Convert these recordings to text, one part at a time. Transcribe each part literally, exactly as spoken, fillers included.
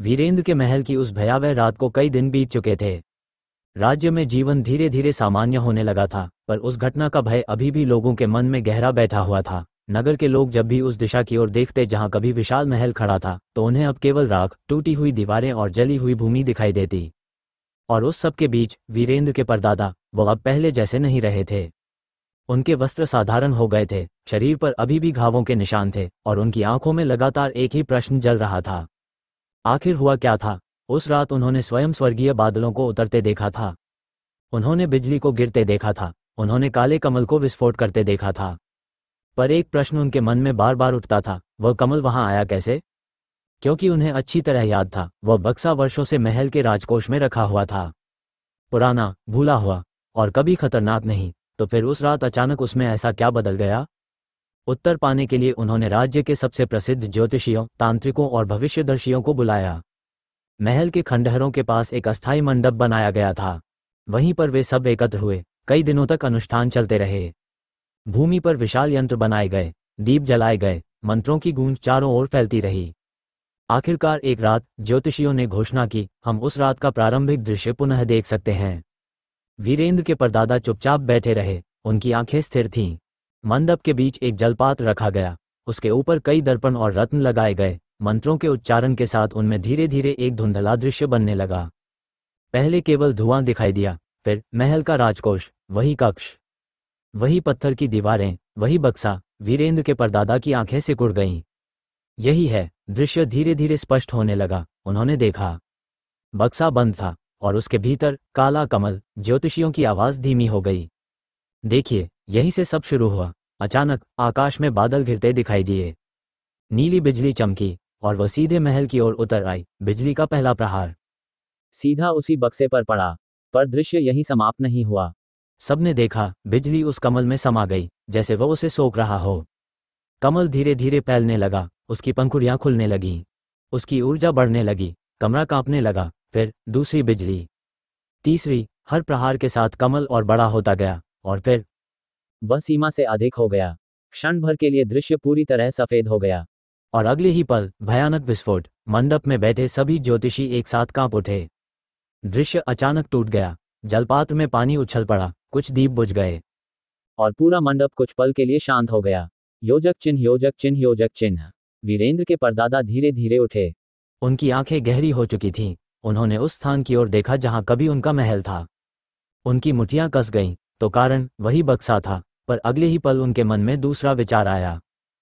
वीरेंद्र के महल की उस भयावह रात को कई दिन बीत चुके थे। राज्य में जीवन धीरे धीरे सामान्य होने लगा था, पर उस घटना का भय अभी भी लोगों के मन में गहरा बैठा हुआ था। नगर के लोग जब भी उस दिशा की ओर देखते जहां कभी विशाल महल खड़ा था, तो उन्हें अब केवल राख, टूटी हुई दीवारें और जली हुई भूमि दिखाई देती। और उस सब के बीच वीरेंद्र के परदादा, वो अब पहले जैसे नहीं रहे थे। उनके वस्त्र साधारण हो गए थे, शरीर पर अभी भी घावों के निशान थे, और उनकी आंखों में लगातार एक ही प्रश्न जल रहा था। आखिर हुआ क्या था? उस रात उन्होंने स्वयं स्वर्गीय बादलों को उतरते देखा था। उन्होंने बिजली को गिरते देखा था। उन्होंने काले कमल को विस्फोट करते देखा था। पर एक प्रश्न उनके मन में बार बार उठता था, वह कमल वहां आया कैसे? क्योंकि उन्हें अच्छी तरह याद था, वह बक्सा वर्षों से महल के राजकोष में रखा हुआ था। पुराना, भूला हुआ, और कभी खतरनाक नहीं। तो फिर उस रात अचानक उसमें ऐसा क्या बदल गया? उत्तर पाने के लिए उन्होंने राज्य के सबसे प्रसिद्ध ज्योतिषियों, तांत्रिकों और भविष्यदर्शियों को बुलाया। महल के खंडहरों के पास एक अस्थायी मंडप बनाया गया था। वहीं पर वे सब एकत्र हुए। कई दिनों तक अनुष्ठान चलते रहे। भूमि पर विशाल यंत्र बनाए गए, दीप जलाए गए, मंत्रों की गूंज चारों ओर फैलती रही। आखिरकार एक रात ज्योतिषियों ने घोषणा की, हम उस रात का प्रारंभिक दृश्य पुनः देख सकते हैं। वीरेंद्र के परदादा चुपचाप बैठे रहे, उनकी आंखें स्थिर थीं। मंडप के बीच एक जलपात रखा गया, उसके ऊपर कई दर्पण और रत्न लगाए गए। मंत्रों के उच्चारण के साथ उनमें धीरे धीरे एक धुंधला दृश्य बनने लगा। पहले केवल धुआं दिखाई दिया, फिर महल का राजकोष, वही कक्ष, वही पत्थर की दीवारें, वही बक्सा। वीरेंद्र के परदादा की आंखें सिकुड़ गईं। यही है। दृश्य धीरे धीरे स्पष्ट होने लगा। उन्होंने देखा, बक्सा बंद था, और उसके भीतर काला कमल। ज्योतिषियों की आवाज धीमी हो गई। देखिए, यहीं से सब शुरू हुआ। अचानक आकाश में बादल घिरते दिखाई दिए। नीली बिजली चमकी, और वह सीधे महल की ओर उतर आई। बिजली का पहला प्रहार सीधा उसी बक्से पर पड़ा। पर दृश्य यहीं समाप्त नहीं हुआ। सबने देखा, बिजली उस कमल में समा गई, जैसे वह उसे सोख रहा हो। कमल धीरे धीरे फैलने लगा, उसकी पंखुड़ियां खुलने लगीं, उसकी ऊर्जा बढ़ने लगी। कमरा कांपने लगा। फिर दूसरी बिजली, तीसरी। हर प्रहार के साथ कमल और बड़ा होता गया, और फिर वह सीमा से अधिक हो गया। क्षण भर के लिए दृश्य पूरी तरह सफेद हो गया, और अगले ही पल भयानक विस्फोट। मंडप में बैठे सभी ज्योतिषी एक साथ कांप उठे। दृश्य अचानक टूट गया। जलपात्र में पानी उछल पड़ा, कुछ दीप बुझ गए, और पूरा मंडप कुछ पल के लिए शांत हो गया। योजक चिन्ह, योजक चिन्ह, योजक चिन्ह। वीरेंद्र के परदादा धीरे धीरे उठे। उनकी आंखें गहरी हो चुकी थीं। उन्होंने उस स्थान की ओर देखा जहां कभी उनका महल था। उनकी मुठियां कस गईं, तो कारण वही बक्सा था। पर अगले ही पल उनके मन में दूसरा विचार आया।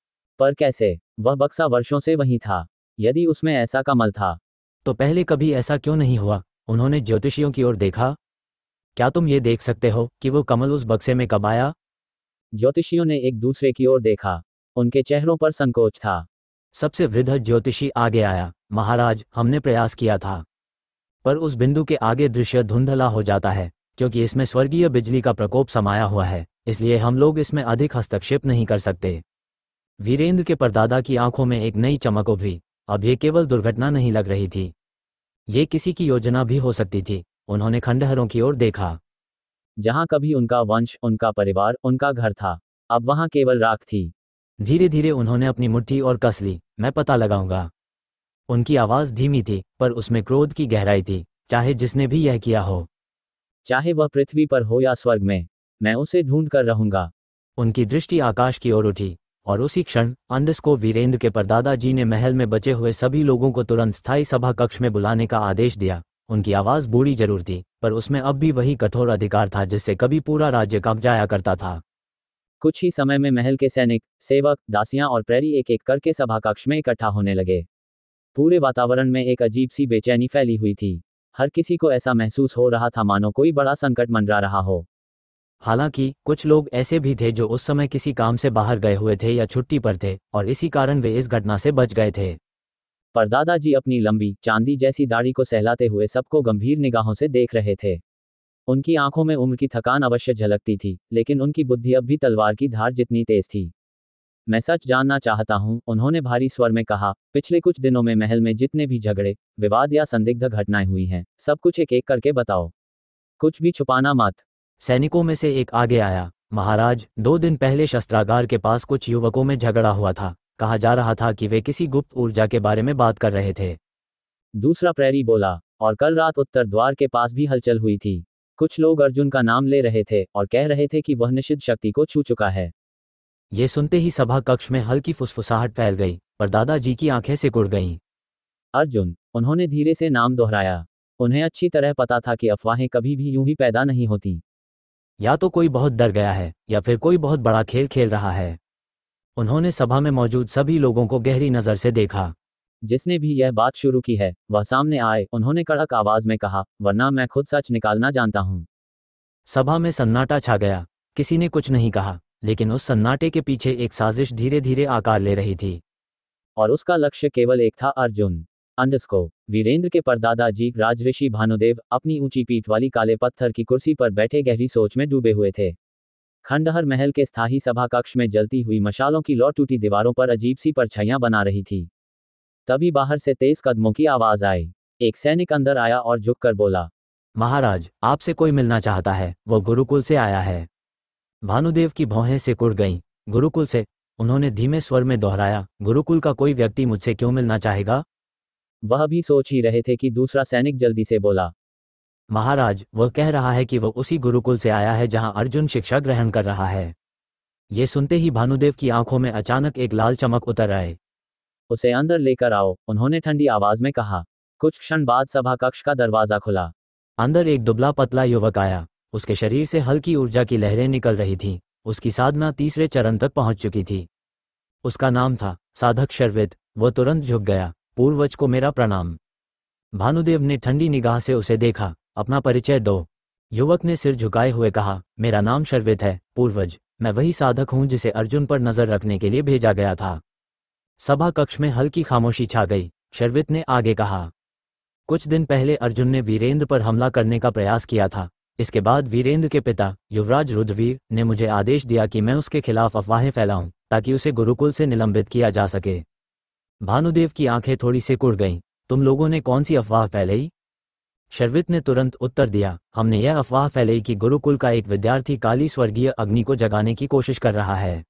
पर कैसे? वह बक्सा वर्षों से वहीं था। यदि उसमें ऐसा कमल था, तो पहले कभी ऐसा क्यों नहीं हुआ? उन्होंने ज्योतिषियों की ओर देखा। क्या तुम ये देख सकते हो कि वो कमल उस बक्से में कब आया? ज्योतिषियों ने एक दूसरे की ओर देखा। उनके चेहरों पर संकोच था। सबसे वृद्ध ज्योतिषी आगे आया। महाराज, हमने प्रयास किया था, पर उस बिंदु के आगे दृश्य धुंधला हो जाता है, क्योंकि इसमें स्वर्गीय बिजली का प्रकोप समाया हुआ है। इसलिए हम लोग इसमें अधिक हस्तक्षेप नहीं कर सकते। वीरेंद्र के परदादा की आंखों में एक नई चमक उभरी। अब ये केवल दुर्घटना नहीं लग रही थी, ये किसी की योजना भी हो सकती थी। उन्होंने खंडहरों की ओर देखा। जहां कभी उनका वंश, उनका परिवार, उनका घर था, अब वहां केवल राख थी। धीरे धीरे उन्होंने अपनी मुट्ठी और कस ली। मैं पता लगाऊंगा। उनकी आवाज धीमी थी, पर उसमें क्रोध की गहराई थी। चाहे जिसने भी यह किया हो, चाहे वह पृथ्वी पर हो या स्वर्ग में, मैं उसे ढूंढ कर रहूंगा। उनकी दृष्टि आकाश की ओर उठी, और उसी क्षण अंडस को वीरेंद्र के परदादा जी ने महल में बचे हुए सभी लोगों को तुरंत स्थायी सभा कक्ष में बुलाने का आदेश दिया। उनकी आवाज बूढ़ी जरूर थी, पर उसमें अब भी वही कठोर अधिकार था जिससे कभी पूरा राज्य कांप जाया करता था। कुछ ही समय में महल के सैनिक, सेवक, दासियां और प्रहरी एक एक करके सभा कक्ष में इकट्ठा होने लगे। पूरे वातावरण में एक अजीब सी बेचैनी फैली हुई थी। हर किसी को ऐसा महसूस हो रहा था मानो कोई बड़ा संकट मंडरा रहा हो। हालांकि कुछ लोग ऐसे भी थे जो उस समय किसी काम से बाहर गए हुए थे या छुट्टी पर थे, और इसी कारण वे इस घटना से बच गए थे। परदादा जी अपनी लंबी, चांदी जैसी दाढ़ी को सहलाते हुए सबको गंभीर निगाहों से देख रहे थे। उनकी आंखों में उम्र की थकान अवश्य झलकती थी, लेकिन उनकी बुद्धि अब भी तलवार की धार जितनी तेज थी। मैं सच जानना चाहता हूं, उन्होंने भारी स्वर में कहा। पिछले कुछ दिनों में महल में जितने भी झगड़े, विवाद या संदिग्ध घटनाएं हुई हैं, सब कुछ एक एक करके बताओ। कुछ भी छुपाना मत। सैनिकों में से एक आगे आया। महाराज, दो दिन पहले शस्त्रागार के पास कुछ युवकों में झगड़ा हुआ था। कहा जा रहा था कि वे किसी गुप्त ऊर्जा के बारे में बात कर रहे थे। दूसरा प्रहरी बोला, और कल रात उत्तर द्वार के पास भी हलचल हुई थी। कुछ लोग अर्जुन का नाम ले रहे थे और कह रहे थे कि वह निषिद्ध शक्ति को छू चुका है। ये सुनते ही सभा कक्ष में हल्की फुसफुसाहट फैल गई, पर दादाजी की आंखें सिकुड़ गईं। अर्जुन, उन्होंने धीरे से नाम दोहराया। उन्हें अच्छी तरह पता था कि अफवाहें कभी भी यूं ही पैदा नहीं होती। या तो कोई बहुत डर गया है या फिर कोई बहुत बड़ा खेल खेल रहा है। उन्होंने सभा में मौजूद सभी लोगों को गहरी नज़र से देखा। जिसने भी यह बात शुरू की है वह सामने आए, उन्होंने कड़क आवाज में कहा, वरना मैं खुद सच निकालना जानता हूं। सभा में सन्नाटा छा गया। किसी ने कुछ नहीं कहा, लेकिन उस सन्नाटे के पीछे एक साजिश धीरे धीरे आकार ले रही थी, और उसका लक्ष्य केवल एक था, अर्जुन। अंडस्को वीरेंद्र के परदादा जी राजऋषि भानुदेव अपनी ऊंची पीठ वाली काले पत्थर की कुर्सी पर बैठे गहरी सोच में डूबे हुए थे। खंडहर महल के स्थायी सभा कक्ष में जलती हुई मशालों की लौ टूटी दीवारों पर अजीब सी परछाइयां बना रही थी। तभी बाहर से तेज कदमों की आवाज आई। एक सैनिक अंदर आया और झुककर बोला, महाराज, आपसे कोई मिलना चाहता है, वो गुरुकुल से आया है। भानुदेव की भौहें सिकुड़ गईं। गुरुकुल से? उन्होंने धीमे स्वर में दोहराया, गुरुकुल का कोई व्यक्ति मुझसे क्यों मिलना चाहेगा? वह भी सोच ही रहे थे कि दूसरा सैनिक जल्दी से बोला, महाराज, वह कह रहा है कि वह उसी गुरुकुल से आया है जहां अर्जुन शिक्षा ग्रहण कर रहा है। ये सुनते ही भानुदेव की आंखों में अचानक एक लाल चमक उतर आए। उसे अंदर लेकर आओ, उन्होंने ठंडी आवाज में कहा। कुछ क्षण बाद सभा कक्ष का दरवाजा खुला। अंदर एक दुबला पतला युवक आया। उसके शरीर से हल्की ऊर्जा की लहरें निकल रही थीं। उसकी साधना तीसरे चरण तक पहुंच चुकी थी। उसका नाम था साधक शर्वित। वह तुरंत झुक गया। पूर्वज को मेरा प्रणाम। भानुदेव ने ठंडी निगाह से उसे देखा। अपना परिचय दो। युवक ने सिर झुकाए हुए कहा, मेरा नाम शर्वित है, पूर्वज। मैं वही साधक हूं जिसे अर्जुन पर नजर रखने के लिए भेजा गया था। सभा कक्ष में हल्की खामोशी छा गई। शर्वित ने आगे कहा, कुछ दिन पहले अर्जुन ने वीरेंद्र पर हमला करने का प्रयास किया था। इसके बाद वीरेंद्र के पिता युवराज रुद्रवीर ने मुझे आदेश दिया कि मैं उसके खिलाफ अफवाहें फैलाऊं ताकि उसे गुरुकुल से निलंबित किया जा सके। भानुदेव की आंखें थोड़ी सिकुड़ गईं। तुम लोगों ने कौन सी अफवाह फैलाई? शर्वित ने तुरंत उत्तर दिया, हमने यह अफवाह फैलाई कि गुरुकुल का एक विद्यार्थी काली स्वर्गीय अग्नि को जगाने की कोशिश कर रहा है।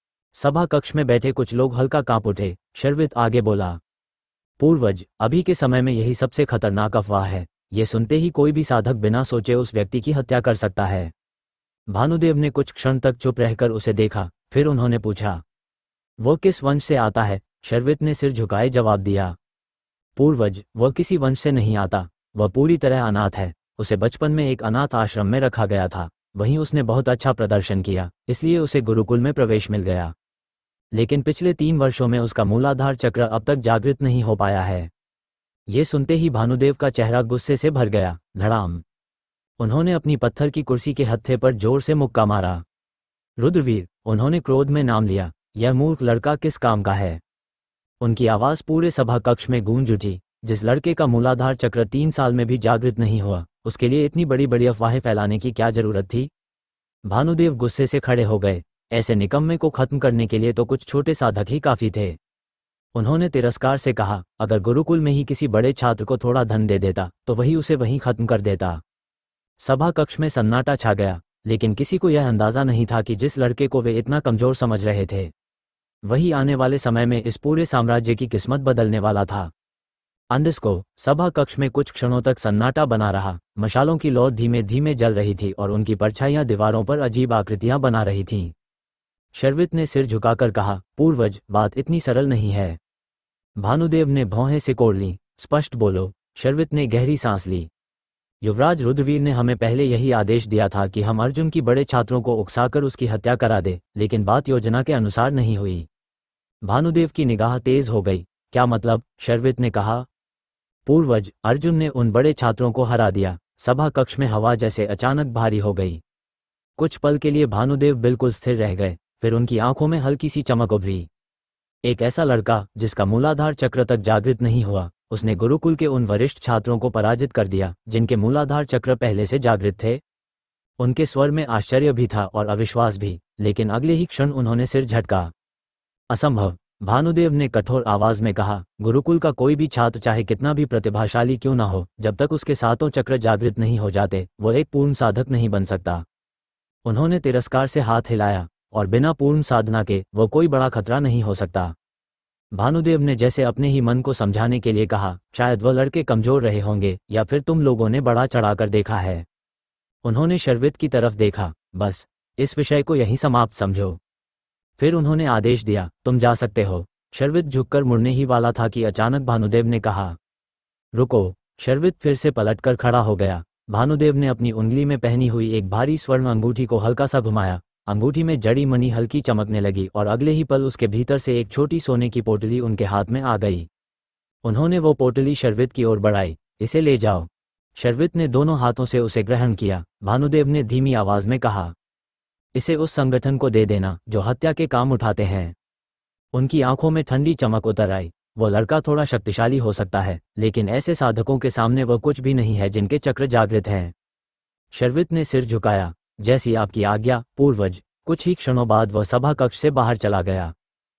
सभा कक्ष में बैठे कुछ लोग हल्का कांप उठे। शर्वित आगे बोला, पूर्वज, अभी के समय में यही सबसे खतरनाक अफवाह है। ये सुनते ही कोई भी साधक बिना सोचे उस व्यक्ति की हत्या कर सकता है। भानुदेव ने कुछ क्षण तक चुप रहकर उसे देखा, फिर उन्होंने पूछा, वो किस वंश से आता है? शर्वित ने सिर झुकाए जवाब दिया, पूर्वज, वह किसी वंश से नहीं आता। वह पूरी तरह अनाथ है। उसे बचपन में एक अनाथ आश्रम में रखा गया था। वहीं उसने बहुत अच्छा प्रदर्शन किया, इसलिए उसे गुरुकुल में प्रवेश मिल गया। लेकिन पिछले तीन वर्षों में उसका मूलाधार चक्र अब तक जागृत नहीं हो पाया है। ये सुनते ही भानुदेव का चेहरा गुस्से से भर गया। धड़ाम। उन्होंने अपनी पत्थर की कुर्सी के हत्थे पर जोर से मुक्का मारा। रुद्रवीर, उन्होंने क्रोध में नाम लिया, यह मूर्ख लड़का किस काम का है? उनकी आवाज पूरे सभा कक्ष में गूंज उठी। जिस लड़के का मूलाधार चक्र तीन साल में भी जागृत नहीं हुआ, उसके लिए इतनी बड़ी बड़ी अफवाहें फैलाने की क्या जरूरत थी? भानुदेव गुस्से से खड़े हो गए। ऐसे निकम्मे को खत्म करने के लिए तो कुछ छोटे साधक ही काफी थे। उन्होंने तिरस्कार से कहा, अगर गुरुकुल में ही किसी बड़े छात्र को थोड़ा धन दे देता तो वही उसे वहीं खत्म कर देता। सभा कक्ष में सन्नाटा छा गया, लेकिन किसी को यह अंदाजा नहीं था कि जिस लड़के को वे इतना कमजोर समझ रहे थे, वही आने वाले समय में इस पूरे साम्राज्य की किस्मत बदलने वाला था। अंडस्को सभा कक्ष में कुछ क्षणों तक सन्नाटा बना रहा। मशालों की लौ धीमे धीमे जल रही थी और उनकी परछाइयां दीवारों पर अजीब आकृतियां बना रही थीं। शर्वित ने सिर झुकाकर कहा, पूर्वज, बात इतनी सरल नहीं है। भानुदेव ने भौहें सिकोड़ लीं। स्पष्ट बोलो। शर्वित ने गहरी सांस ली। युवराज रुद्रवीर ने हमें पहले यही आदेश दिया था कि हम अर्जुन की बड़े छात्रों को उकसाकर उसकी हत्या करा दे, लेकिन बात योजना के अनुसार नहीं हुई। भानुदेव की निगाह तेज हो गई। क्या मतलब? शर्वित ने कहा। पूर्वज, अर्जुन ने उन बड़े छात्रों को हरा दिया। सभा कक्ष में हवा जैसे अचानक भारी हो गई। कुछ पल के लिए भानुदेव बिल्कुल स्थिर रह गए, फिर उनकी आंखों में हल्की सी चमक उभरी। एक ऐसा लड़का जिसका मूलाधार चक्र तक जागृत नहीं हुआ, उसने गुरुकुल के उन वरिष्ठ छात्रों को पराजित कर दिया जिनके मूलाधार चक्र पहले से जागृत थे। उनके स्वर में आश्चर्य भी था और अविश्वास भी, लेकिन अगले ही क्षण उन्होंने सिर झटका। असंभव, भानुदेव ने कठोर आवाज में कहा, गुरुकुल का कोई भी छात्र चाहे कितना भी प्रतिभाशाली क्यों ना हो, जब तक उसके सातों चक्र जागृत नहीं हो जाते वो एक पूर्ण साधक नहीं बन सकता। उन्होंने तिरस्कार से हाथ हिलाया, और बिना पूर्ण साधना के वो कोई बड़ा खतरा नहीं हो सकता। भानुदेव ने जैसे अपने ही मन को समझाने के लिए कहा, शायद वह लड़के कमजोर रहे होंगे या फिर तुम लोगों ने बड़ा चढ़ाकर देखा है। उन्होंने शर्वित की तरफ देखा। बस इस विषय को यहीं समाप्त समझो। फिर उन्होंने आदेश दिया, तुम जा सकते हो। शर्वित झुककर मुड़ने ही वाला था कि अचानक भानुदेव ने कहा, रुको। शर्वित फिर से पलटकर खड़ा हो गया। भानुदेव ने अपनी उंगली में पहनी हुई एक भारी स्वर्ण अंगूठी को हल्का सा घुमाया। अंगूठी में जड़ी मणि हल्की चमकने लगी और अगले ही पल उसके भीतर से एक छोटी सोने की पोटली उनके हाथ में आ गई। उन्होंने वो पोटली शर्वित की ओर बढ़ाई। इसे ले जाओ। शर्वित ने दोनों हाथों से उसे ग्रहण किया। भानुदेव ने धीमी आवाज में कहा, इसे उस संगठन को दे देना जो हत्या के काम उठाते हैं। उनकी आंखों में ठंडी चमक उतर आई। वो लड़का थोड़ा शक्तिशाली हो सकता है, लेकिन ऐसे साधकों के सामने वह कुछ भी नहीं है जिनके चक्र जागृत हैं। शर्वित ने सिर झुकाया, जैसी आपकी आज्ञा पूर्वज। कुछ ही क्षणों बाद वह सभा कक्ष से बाहर चला गया।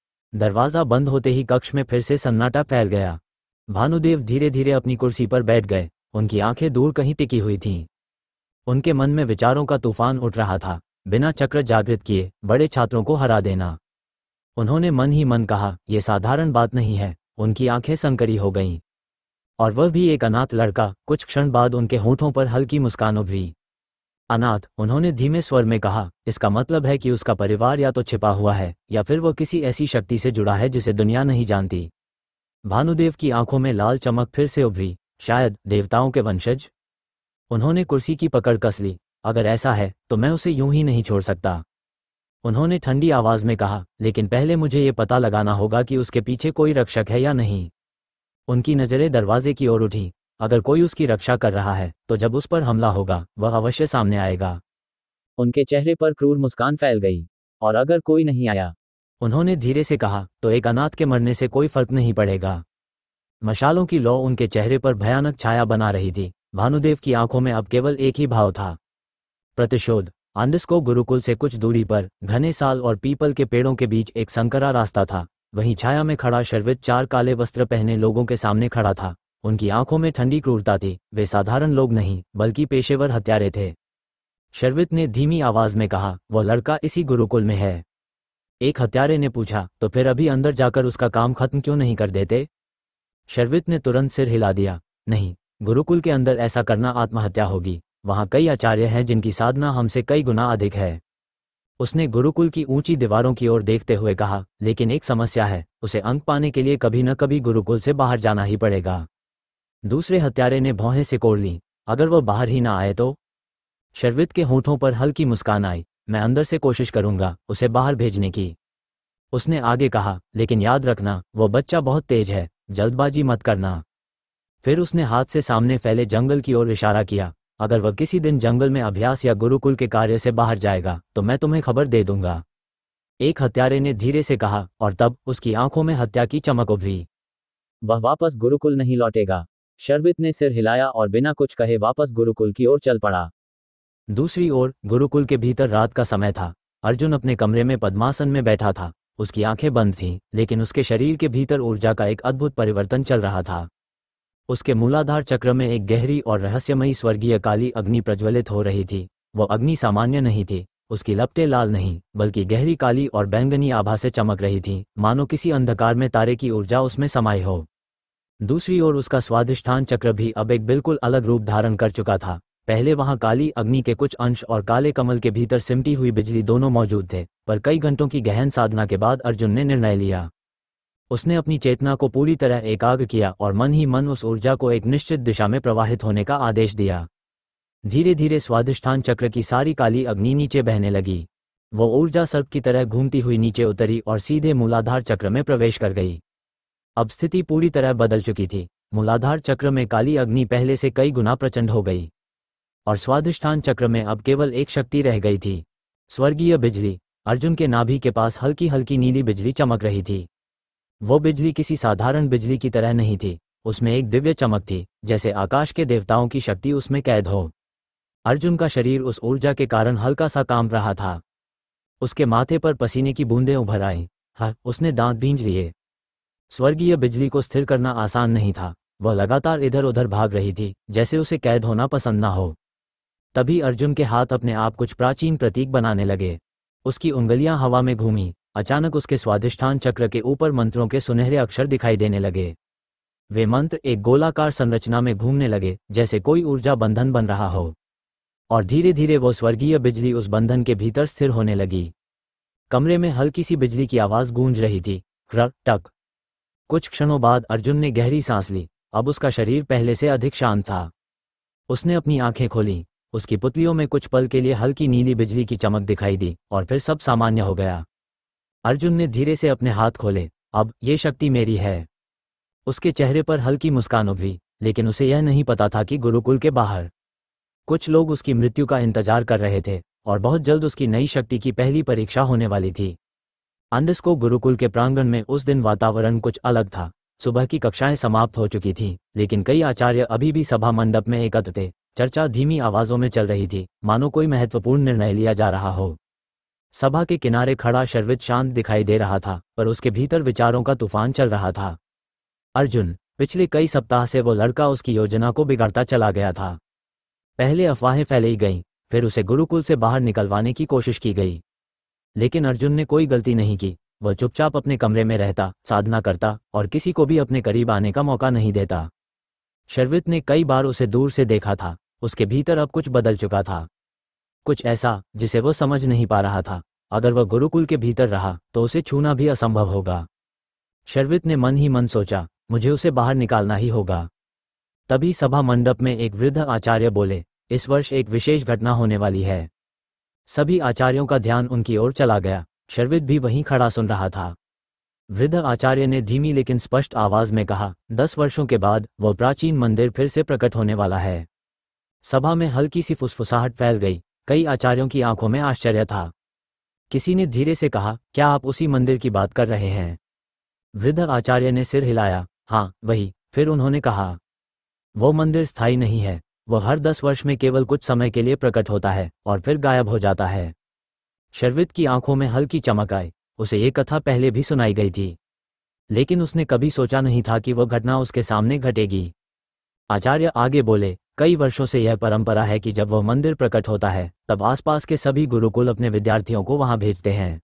दरवाजा बंद होते ही कक्ष में फिर से सन्नाटा फैल गया। भानुदेव धीरे धीरे अपनी कुर्सी पर बैठ गए। उनकी आंखें दूर कहीं टिकी हुई थीं। उनके मन में विचारों का तूफान उठ रहा था। बिना चक्र जागृत किए बड़े छात्रों को हरा देना। उन्होंने मन ही मन कहा, यह साधारण बात नहीं है। उनकी आंखें संकरी हो गईं। और वह भी एक अनाथ लड़का। कुछ क्षण बाद उनके होठों पर हल्की मुस्कान उभरी। अनाथ, उन्होंने धीमे स्वर में कहा, इसका मतलब है कि उसका परिवार या तो छिपा हुआ है या फिर वह किसी ऐसी शक्ति से जुड़ा है जिसे दुनिया नहीं जानती। भानुदेव की आंखों में लाल चमक फिर से उभरी। शायद देवताओं के वंशज। उन्होंने कुर्सी की पकड़ कस ली। अगर ऐसा है तो मैं उसे यूं ही नहीं छोड़ सकता। उन्होंने ठंडी आवाज में कहा, लेकिन पहले मुझे ये पता लगाना होगा कि उसके पीछे कोई रक्षक है या नहीं। उनकी नजरें दरवाजे की ओर उठी। अगर कोई उसकी रक्षा कर रहा है तो जब उस पर हमला होगा वह अवश्य सामने आएगा। उनके चेहरे पर क्रूर मुस्कान फैल गई। और अगर कोई नहीं आया, उन्होंने धीरे से कहा, तो एक अनाथ के मरने से कोई फर्क नहीं पड़ेगा। मशालों की लौ उनके चेहरे पर भयानक छाया बना रही थी। भानुदेव की आंखों में अब केवल एक ही भाव था, प्रतिशोध। आंडिस्को गुरुकुल से कुछ दूरी पर घने साल और पीपल के पेड़ों के बीच एक संकरा रास्ता था। वहीं छाया में खड़ा शर्वित चार काले वस्त्र पहने लोगों के सामने खड़ा था। उनकी आंखों में ठंडी क्रूरता थी। वे साधारण लोग नहीं बल्कि पेशेवर हत्यारे थे। शर्वित ने धीमी आवाज में कहा, वह लड़का इसी गुरुकुल में है। एक हत्यारे ने पूछा, तो फिर अभी अंदर जाकर उसका काम खत्म क्यों नहीं कर देते? शर्वित ने तुरंत सिर हिला दिया, नहीं, गुरुकुल के अंदर ऐसा करना आत्महत्या होगी। वहां कई आचार्य हैं जिनकी साधना हमसे कई गुना अधिक है। उसने गुरुकुल की ऊंची दीवारों की ओर देखते हुए कहा, लेकिन एक समस्या है, उसे अंक पाने के लिए कभी न कभी गुरुकुल से बाहर जाना ही पड़ेगा। दूसरे हत्यारे ने भौहें सिकोड़ लीं, अगर वह बाहर ही ना आए तो? शर्वित के होठों पर हल्की मुस्कान आई, मैं अंदर से कोशिश करूंगा उसे बाहर भेजने की। उसने आगे कहा, लेकिन याद रखना, वो बच्चा बहुत तेज है, जल्दबाजी मत करना। फिर उसने हाथ से सामने फैले जंगल की ओर इशारा किया, अगर वह किसी दिन जंगल में अभ्यास या गुरुकुल के कार्य से बाहर जाएगा तो मैं तुम्हें खबर दे दूंगा। एक हत्यारे ने धीरे से कहा, और तब उसकी आंखों में हत्या की चमक उभरी। वह वापस गुरुकुल नहीं लौटेगा। शर्वित ने सिर हिलाया और बिना कुछ कहे वापस गुरुकुल की ओर चल पड़ा। दूसरी ओर गुरुकुल के भीतर रात का समय था। अर्जुन अपने कमरे में पद्मासन में बैठा था। उसकी आंखें बंद थीं, लेकिन उसके शरीर के भीतर ऊर्जा का एक अद्भुत परिवर्तन चल रहा था। उसके मूलाधार चक्र में एक गहरी और रहस्यमयी स्वर्गीय काली अग्नि प्रज्वलित हो रही थी। वो अग्नि सामान्य नहीं थी। उसकी लपटें लाल नहीं बल्कि गहरी काली और बैंगनी आभा से चमक रही थीं, मानो किसी अंधकार में तारे की ऊर्जा उसमें समाई हो। दूसरी ओर उसका स्वाधिष्ठान चक्र भी अब एक बिल्कुल अलग रूप धारण कर चुका था। पहले वहां काली अग्नि के कुछ अंश और काले कमल के भीतर सिमटी हुई बिजली दोनों मौजूद थे, पर कई घंटों की गहन साधना के बाद अर्जुन ने निर्णय लिया। उसने अपनी चेतना को पूरी तरह एकाग्र किया और मन ही मन उस ऊर्जा को एक निश्चित दिशा में प्रवाहित होने का आदेश दिया। धीरे धीरे स्वाधिष्ठान चक्र की सारी काली अग्नि नीचे बहने लगी। वो ऊर्जा सर्प की तरह घूमती हुई नीचे उतरी और सीधे मूलाधार चक्र में प्रवेश कर गई। अब स्थिति पूरी तरह बदल चुकी थी। मूलाधार चक्र में काली अग्नि पहले से कई गुना प्रचंड हो गई और स्वाधिष्ठान चक्र में अब केवल एक शक्ति रह गई थी, स्वर्गीय बिजली। अर्जुन के नाभि के पास हल्की हल्की नीली बिजली चमक रही थी। वो बिजली किसी साधारण बिजली की तरह नहीं थी, उसमें एक दिव्य चमक थी, जैसे आकाश के देवताओं की शक्ति उसमें कैद हो। अर्जुन का शरीर उस ऊर्जा के कारण हल्का सा कांप रहा था। उसके माथे पर पसीने की बूंदें उभर आईं। हाँ, उसने दांत भींच लिए। स्वर्गीय बिजली को स्थिर करना आसान नहीं था। वह लगातार इधर उधर भाग रही थी, जैसे उसे कैद होना पसंद ना हो। तभी अर्जुन के हाथ अपने आप कुछ प्राचीन प्रतीक बनाने लगे। उसकी उंगलियां हवा में घूमी, अचानक उसके स्वाधिष्ठान चक्र के ऊपर मंत्रों के सुनहरे अक्षर दिखाई देने लगे। वे मंत्र एक गोलाकार संरचना में घूमने लगे, जैसे कोई ऊर्जा बंधन बन रहा हो, और धीरे धीरे वो स्वर्गीय बिजली उस बंधन के भीतर स्थिर होने लगी। कमरे में हल्की सी बिजली की आवाज गूंज रही थी, क्र टक। कुछ क्षणों बाद अर्जुन ने गहरी सांस ली। अब उसका शरीर पहले से अधिक शांत था। उसने अपनी आंखें खोली। उसकी पुतलियों में कुछ पल के लिए हल्की नीली बिजली की चमक दिखाई दी और फिर सब सामान्य हो गया। अर्जुन ने धीरे से अपने हाथ खोले। अब ये शक्ति मेरी है। उसके चेहरे पर हल्की मुस्कान उभरी, लेकिन उसे यह नहीं पता था कि गुरुकुल के बाहर कुछ लोग उसकी मृत्यु का इंतजार कर रहे थे और बहुत जल्द उसकी नई शक्ति की पहली परीक्षा होने वाली थी। अंडरस्को गुरुकुल के प्रांगण में उस दिन वातावरण कुछ अलग था। सुबह की कक्षाएं समाप्त हो चुकी थीं, लेकिन कई आचार्य अभी भी सभा मंडप में एकत्र थे। चर्चा धीमी आवाजों में चल रही थी, मानो कोई महत्वपूर्ण निर्णय लिया जा रहा हो। सभा के किनारे खड़ा शर्वित शांत दिखाई दे रहा था, पर उसके भीतर विचारों का तूफान चल रहा था। अर्जुन, पिछले कई सप्ताह से वो लड़का उसकी योजना को बिगाड़ता चला गया था। पहले अफवाहें फैलाई गईं, फिर उसे गुरुकुल से बाहर निकलवाने की कोशिश की गई, लेकिन अर्जुन ने कोई गलती नहीं की। वह चुपचाप अपने कमरे में रहता, साधना करता और किसी को भी अपने करीब आने का मौका नहीं देता। शर्वित ने कई बार उसे दूर से देखा था। उसके भीतर अब कुछ बदल चुका था, कुछ ऐसा जिसे वह समझ नहीं पा रहा था। अगर वह गुरुकुल के भीतर रहा तो उसे छूना भी असंभव होगा। शर्वित ने मन ही मन सोचा, मुझे उसे बाहर निकालना ही होगा। तभी सभा मंडप में एक वृद्ध आचार्य बोले, इस वर्ष एक विशेष घटना होने वाली है। सभी आचार्यों का ध्यान उनकी ओर चला गया। शर्वित भी वहीं खड़ा सुन रहा था। वृद्ध आचार्य ने धीमी लेकिन स्पष्ट आवाज में कहा, दस वर्षों के बाद वह प्राचीन मंदिर फिर से प्रकट होने वाला है। सभा में हल्की सी फुसफुसाहट फैल गई। कई आचार्यों की आंखों में आश्चर्य था। किसी ने धीरे से कहा, क्या आप उसी मंदिर की बात कर रहे हैं? वृद्ध आचार्य ने सिर हिलाया, हाँ वही। फिर उन्होंने कहा, वो मंदिर स्थायी नहीं है। वह हर दस वर्ष में केवल कुछ समय के लिए प्रकट होता है और फिर गायब हो जाता है। शर्वित की आंखों में हल्की चमक आई। उसे ये कथा पहले भी सुनाई गई थी, लेकिन उसने कभी सोचा नहीं था कि वह घटना उसके सामने घटेगी। आचार्य आगे बोले, कई वर्षों से यह परंपरा है कि जब वह मंदिर प्रकट होता है तब आसपास के सभी गुरुकुल अपने विद्यार्थियों को वहां भेजते हैं।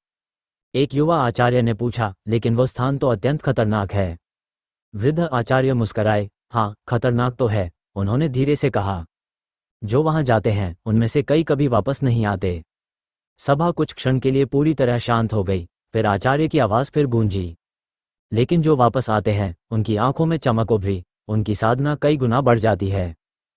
एक युवा आचार्य ने पूछा, लेकिन वह स्थान तो अत्यंत खतरनाक है। वृद्ध आचार्य मुस्कराए, हाँ खतरनाक तो है। उन्होंने धीरे से कहा, जो वहां जाते हैं उनमें से कई कभी वापस नहीं आते। सभा कुछ क्षण के लिए पूरी तरह शांत हो गई। फिर आचार्य की आवाज फिर गूंजी, लेकिन जो वापस आते हैं उनकी आंखों में चमक उभरी। उनकी साधना कई गुना बढ़ जाती है।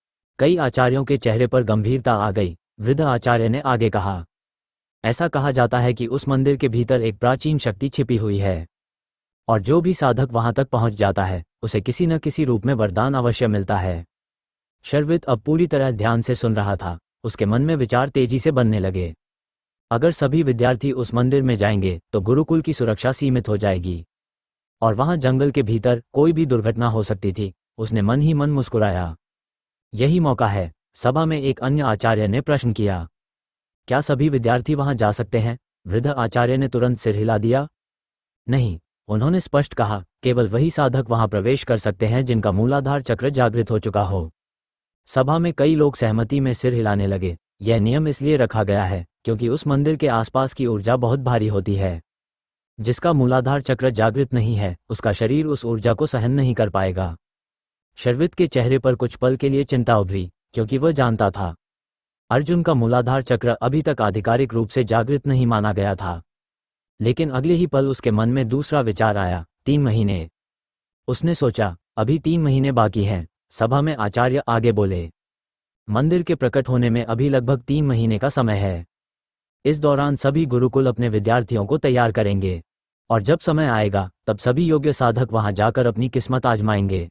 कई आचार्यों के चेहरे पर गंभीरता आ गई। वृद्ध आचार्य ने आगे कहा, ऐसा कहा जाता है कि उस मंदिर के भीतर एक प्राचीन शक्ति छिपी हुई है, और जो भी साधक वहां तक पहुंच जाता है उसे किसी न किसी रूप में वरदान अवश्य मिलता है। शर्वित अब पूरी तरह ध्यान से सुन रहा था। उसके मन में विचार तेजी से बनने लगे। अगर सभी विद्यार्थी उस मंदिर में जाएंगे तो गुरुकुल की सुरक्षा सीमित हो जाएगी, और वहां जंगल के भीतर कोई भी दुर्घटना हो सकती थी। उसने मन ही मन मुस्कुराया। यही मौका है। सभा में एक अन्य आचार्य ने प्रश्न किया, क्या सभी विद्यार्थी वहां जा सकते हैं? वृद्ध आचार्य ने तुरंत सिर हिला दिया, नहीं। उन्होंने स्पष्ट कहा, केवल वही साधक वहां प्रवेश कर सकते हैं जिनका मूलाधार चक्र जागृत हो चुका हो। सभा में कई लोग सहमति में सिर हिलाने लगे। यह नियम इसलिए रखा गया है क्योंकि उस मंदिर के आसपास की ऊर्जा बहुत भारी होती है। जिसका मूलाधार चक्र जागृत नहीं है उसका शरीर उस ऊर्जा को सहन नहीं कर पाएगा। शर्वित के चेहरे पर कुछ पल के लिए चिंता उभरी, क्योंकि वह जानता था अर्जुन का मूलाधार चक्र अभी तक आधिकारिक रूप से जागृत नहीं माना गया था। लेकिन अगले ही पल उसके मन में दूसरा विचार आया, तीन महीने। उसने सोचा, अभी तीन महीने बाकी हैं। सभा में आचार्य आगे बोले, मंदिर के प्रकट होने में अभी लगभग तीन महीने का समय है। इस दौरान सभी गुरुकुल अपने विद्यार्थियों को तैयार करेंगे, और जब समय आएगा तब सभी योग्य साधक वहां जाकर अपनी किस्मत आजमाएंगे।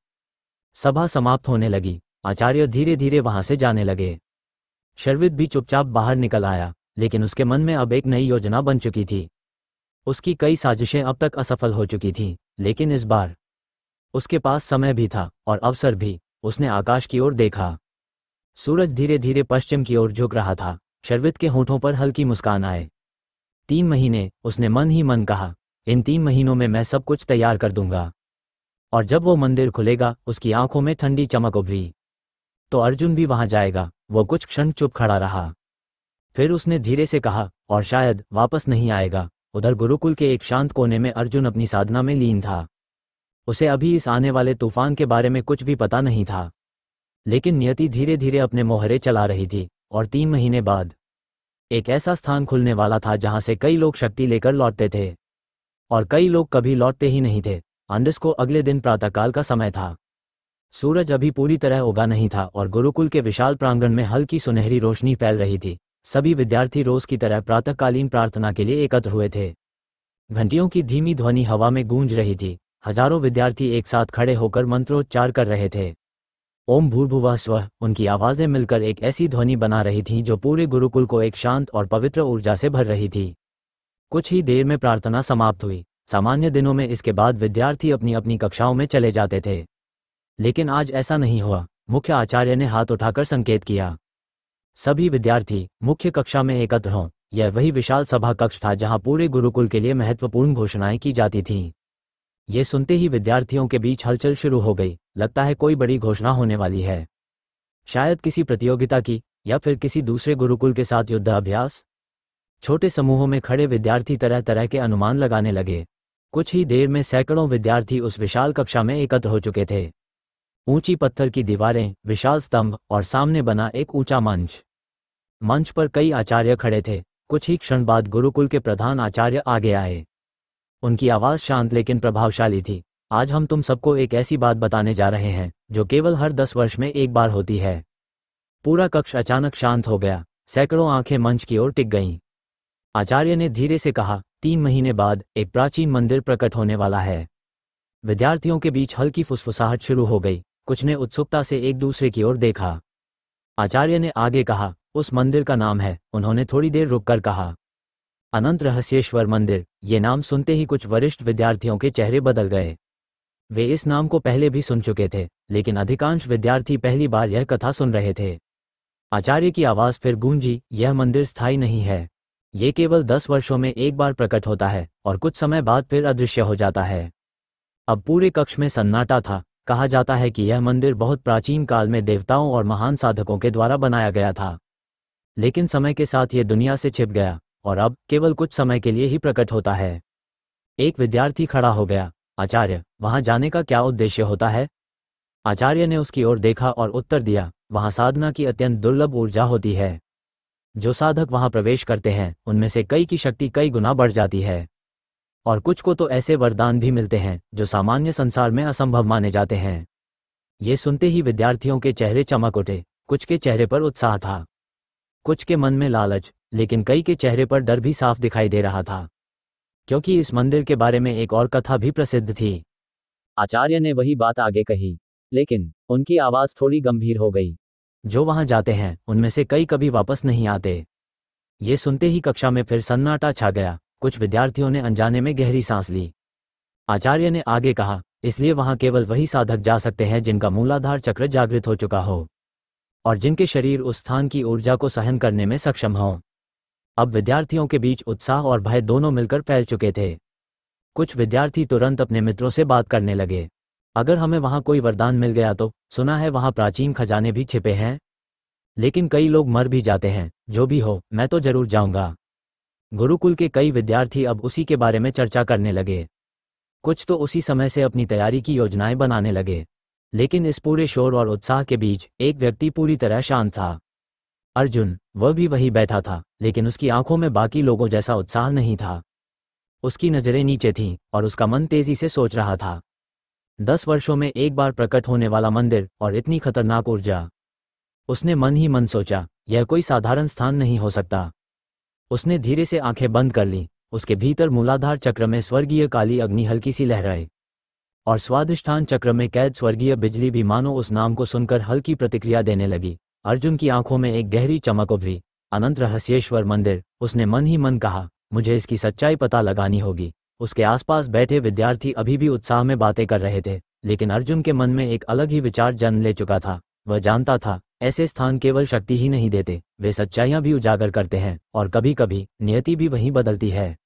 सभा समाप्त होने लगी। आचार्य धीरे धीरे वहां से जाने लगे। शर्वित भी चुपचाप बाहर निकल आया, लेकिन उसके मन में अब एक नई योजना बन चुकी थी। उसकी कई साजिशें अब तक असफल हो चुकी थीं, लेकिन इस बार उसके पास समय भी था और अवसर भी। उसने आकाश की ओर देखा। सूरज धीरे धीरे पश्चिम की ओर झुक रहा था। शर्वित के होठों पर हल्की मुस्कान आए। तीन महीने, उसने मन ही मन कहा, इन तीन महीनों में मैं सब कुछ तैयार कर दूंगा। और जब वो मंदिर खुलेगा, उसकी आंखों में ठंडी चमक उभरी, तो अर्जुन भी वहां जाएगा। वो कुछ क्षण चुप खड़ा रहा। फिर उसने धीरे से कहा, और शायद वापस नहीं आएगा। उधर गुरुकुल के एक शांत कोने में अर्जुन अपनी साधना में लीन था। उसे अभी इस आने वाले तूफान के बारे में कुछ भी पता नहीं था, लेकिन नियति धीरे धीरे अपने मोहरे चला रही थी और तीन महीने बाद एक ऐसा स्थान खुलने वाला था जहां से कई लोग शक्ति लेकर लौटते थे और कई लोग कभी लौटते ही नहीं थे। अंडस को अगले दिन प्रातःकाल का समय था। सूरज अभी पूरी तरह उगा नहीं था और गुरुकुल के विशाल प्रांगण में हल्की सुनहरी रोशनी फैल रही थी। सभी विद्यार्थी रोज की तरह प्रातःकालीन प्रार्थना के लिए एकत्र हुए थे। घंटियों की धीमी ध्वनि हवा में गूंज रही थी। हजारों विद्यार्थी एक साथ खड़े होकर मंत्रोच्चार कर रहे थे। ओम भूर्भुवः स्वः। उनकी आवाजें मिलकर एक ऐसी ध्वनि बना रही थीं जो पूरे गुरुकुल को एक शांत और पवित्र ऊर्जा से भर रही थी। कुछ ही देर में प्रार्थना समाप्त हुई। सामान्य दिनों में इसके बाद विद्यार्थी अपनी अपनी कक्षाओं में चले जाते थे, लेकिन आज ऐसा नहीं हुआ। मुख्य आचार्य ने हाथ उठाकर संकेत किया, सभी विद्यार्थी मुख्य कक्षा में एकत्र हों। यह वही विशाल सभा कक्ष था जहां पूरे गुरुकुल के लिए महत्वपूर्ण घोषणाएं की जाती थीं। ये सुनते ही विद्यार्थियों के बीच हलचल शुरू हो गई। लगता है कोई बड़ी घोषणा होने वाली है, शायद किसी प्रतियोगिता की या फिर किसी दूसरे गुरुकुल के साथ युद्ध अभ्यास। छोटे समूहों में खड़े विद्यार्थी तरह तरह के अनुमान लगाने लगे। कुछ ही देर में सैकड़ों विद्यार्थी उस विशाल कक्षा में एकत्र हो चुके थे। ऊंची पत्थर की दीवारें, विशाल स्तंभ और सामने बना एक ऊंचा मंच। मंच पर कई आचार्य खड़े थे। कुछ ही क्षण बाद गुरुकुल के प्रधान आचार्य आगे आए। उनकी आवाज शांत लेकिन प्रभावशाली थी। आज हम तुम सबको एक ऐसी बात बताने जा रहे हैं जो केवल हर दस वर्ष में एक बार होती है। पूरा कक्ष अचानक शांत हो गया। सैकड़ों आंखें मंच की ओर टिक गईं। आचार्य ने धीरे से कहा, तीन महीने बाद एक प्राचीन मंदिर प्रकट होने वाला है। विद्यार्थियों के बीच हल्की फुसफुसाहट शुरू हो गई। कुछ ने उत्सुकता से एक दूसरे की ओर देखा। आचार्य ने आगे कहा, उस मंदिर का नाम है। उन्होंने थोड़ी देर रुककर कहा, अनंत रहस्येश्वर मंदिर। ये नाम सुनते ही कुछ वरिष्ठ विद्यार्थियों के चेहरे बदल गए। वे इस नाम को पहले भी सुन चुके थे, लेकिन अधिकांश विद्यार्थी पहली बार यह कथा सुन रहे थे। आचार्य की आवाज फिर गूंजी, यह मंदिर स्थायी नहीं है। ये केवल दस वर्षों में एक बार प्रकट होता है और कुछ समय बाद फिर अदृश्य हो जाता है। अब पूरे कक्ष में सन्नाटा था। कहा जाता है कि यह मंदिर बहुत प्राचीन काल में देवताओं और महान साधकों के द्वारा बनाया गया था, लेकिन समय के साथ यह दुनिया से छिप गया और अब केवल कुछ समय के लिए ही प्रकट होता है। एक विद्यार्थी खड़ा हो गया, आचार्य, वहां जाने का क्या उद्देश्य होता है? आचार्य ने उसकी ओर देखा और उत्तर दिया, वहां साधना की अत्यंत दुर्लभ ऊर्जा होती है। जो साधक वहां प्रवेश करते हैं उनमें से कई की शक्ति कई गुना बढ़ जाती है, और कुछ को तो ऐसे वरदान भी मिलते हैं जो सामान्य संसार में असंभव माने जाते हैं। ये सुनते ही विद्यार्थियों के चेहरे चमक उठे। कुछ के चेहरे पर उत्साह था, कुछ के मन में लालच, लेकिन कई के चेहरे पर डर भी साफ दिखाई दे रहा था, क्योंकि इस मंदिर के बारे में एक और कथा भी प्रसिद्ध थी। आचार्य ने वही बात आगे कही, लेकिन उनकी आवाज थोड़ी गंभीर हो गई। जो वहां जाते हैं उनमें से कई कभी वापस नहीं आते। ये सुनते ही कक्षा में फिर सन्नाटा छा गया। कुछ विद्यार्थियों ने अनजाने में गहरी सांस ली। आचार्य ने आगे कहा, इसलिए वहां केवल वही साधक जा सकते हैं जिनका मूलाधार चक्र जागृत हो चुका हो और जिनके शरीर उस स्थान की ऊर्जा को सहन करने में सक्षम हों। अब विद्यार्थियों के बीच उत्साह और भय दोनों मिलकर फैल चुके थे। कुछ विद्यार्थी तुरंत अपने मित्रों से बात करने लगे, अगर हमें वहां कोई वरदान मिल गया तो, सुना है वहां प्राचीन खजाने भी छिपे हैं। लेकिन कई लोग मर भी जाते हैं। जो भी हो, मैं तो जरूर जाऊंगा। गुरुकुल के कई विद्यार्थी अब उसी के बारे में चर्चा करने लगे। कुछ तो उसी समय से अपनी तैयारी की योजनाएं बनाने लगे। लेकिन इस पूरे शोर और उत्साह के बीच एक व्यक्ति पूरी तरह शांत था, अर्जुन। वह भी वही बैठा था, लेकिन उसकी आंखों में बाकी लोगों जैसा उत्साह नहीं था। उसकी नजरें नीचे थीं और उसका मन तेजी से सोच रहा था। दस वर्षों में एक बार प्रकट होने वाला मंदिर और इतनी खतरनाक ऊर्जा। उसने मन ही मन सोचा, यह कोई साधारण स्थान नहीं हो सकता। उसने धीरे से आंखें बंद कर लीं। उसके भीतर मूलाधार चक्र में स्वर्गीय काली अग्नि हल्की सी लहराई और स्वादिष्ठान चक्र में कैद स्वर्गीय बिजली भी मानो उस नाम को सुनकर हल्की प्रतिक्रिया देने लगी। अर्जुन की आंखों में एक गहरी चमक उभरी। अनंत रहस्येश्वर मंदिर, उसने मन ही मन कहा, मुझे इसकी सच्चाई पता लगानी होगी। उसके आसपास बैठे विद्यार्थी अभी भी उत्साह में बातें कर रहे थे, लेकिन अर्जुन के मन में एक अलग ही विचार जन्म ले चुका था। वह जानता था, ऐसे स्थान केवल शक्ति ही नहीं देते, वे सच्चाइयां भी उजागर करते हैं, और कभी कभी नियति भी वहीं बदलती है।